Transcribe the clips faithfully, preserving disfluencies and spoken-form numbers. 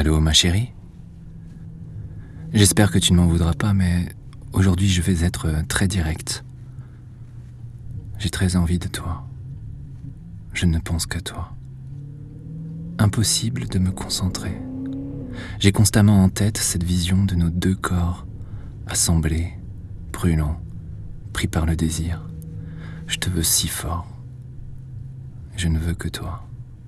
Allô, ma chérie? J'espère que tu ne m'en voudras pas, mais aujourd'hui je vais être très direct. J'ai très envie de toi. Je ne pense qu'à toi. Impossible de me concentrer. J'ai constamment en tête cette vision de nos deux corps, assemblés, brûlants, pris par le désir. Je te veux si fort. Je ne veux que toi.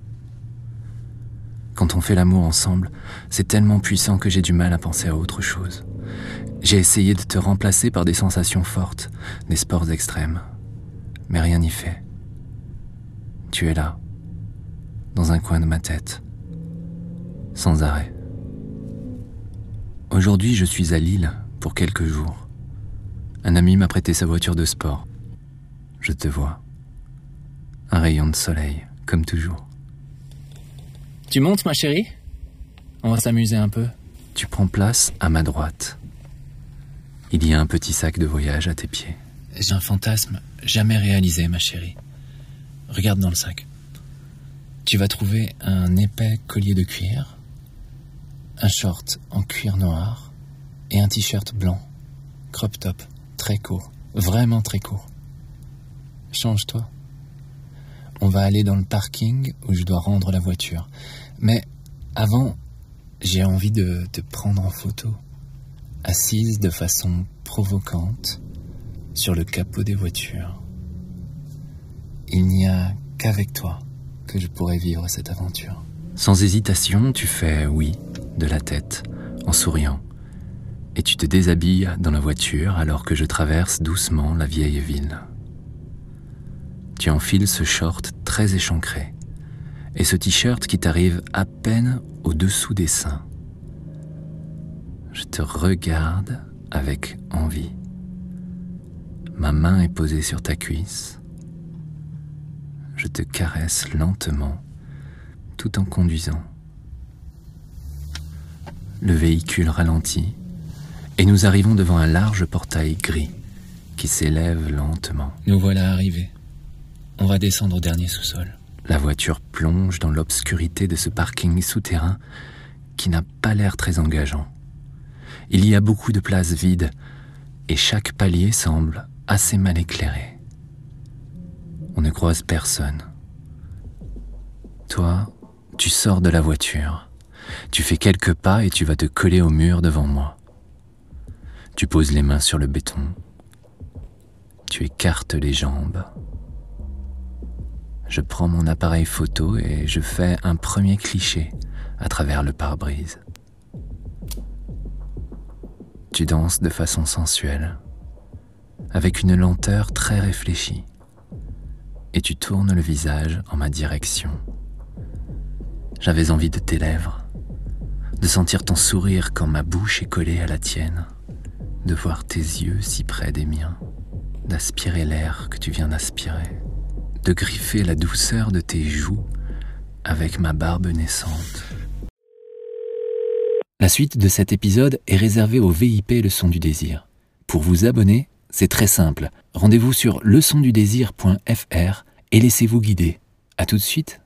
Quand on fait l'amour ensemble, c'est tellement puissant que j'ai du mal à penser à autre chose. J'ai essayé de te remplacer par des sensations fortes, des sports extrêmes, mais rien n'y fait. Tu es là, dans un coin de ma tête, sans arrêt. Aujourd'hui, je suis à Lille pour quelques jours. Un ami m'a prêté sa voiture de sport. Je te vois. Un rayon de soleil, comme toujours. Tu montes, ma chérie? On va s'amuser un peu. Tu prends place à ma droite. Il y a un petit sac de voyage à tes pieds. J'ai un fantasme jamais réalisé, ma chérie. Regarde dans le sac. Tu vas trouver un épais collier de cuir, un short en cuir noir et un t-shirt blanc, crop top, très court, vraiment très court. Change-toi. On va aller dans le parking où je dois rendre la voiture. Mais avant, j'ai envie de te prendre en photo, assise de façon provocante sur le capot des voitures. Il n'y a qu'avec toi que je pourrais vivre cette aventure. Sans hésitation, tu fais oui de la tête, en souriant, et tu te déshabilles dans la voiture alors que je traverse doucement la vieille ville. Tu enfiles ce short très échancré et ce t-shirt qui t'arrive à peine au-dessous des seins. Je te regarde avec envie. Ma main est posée sur ta cuisse. Je te caresse lentement, tout en conduisant. Le véhicule ralentit et nous arrivons devant un large portail gris qui s'élève lentement. Nous voilà arrivés. On va descendre au dernier sous-sol. La voiture plonge dans l'obscurité de ce parking souterrain qui n'a pas l'air très engageant. Il y a beaucoup de places vides et chaque palier semble assez mal éclairé. On ne croise personne. Toi, tu sors de la voiture. Tu fais quelques pas et tu vas te coller au mur devant moi. Tu poses les mains sur le béton. Tu écartes les jambes. Je prends mon appareil photo et je fais un premier cliché à travers le pare-brise. Tu danses de façon sensuelle, avec une lenteur très réfléchie, et tu tournes le visage en ma direction. J'avais envie de tes lèvres, de sentir ton sourire quand ma bouche est collée à la tienne, de voir tes yeux si près des miens, d'aspirer l'air que tu viens d'aspirer, de griffer la douceur de tes joues avec ma barbe naissante. La suite de cet épisode est réservée au V I P Leçon du Désir. Pour vous abonner, c'est très simple. Rendez-vous sur leçon du désir point f r et laissez-vous guider. À tout de suite.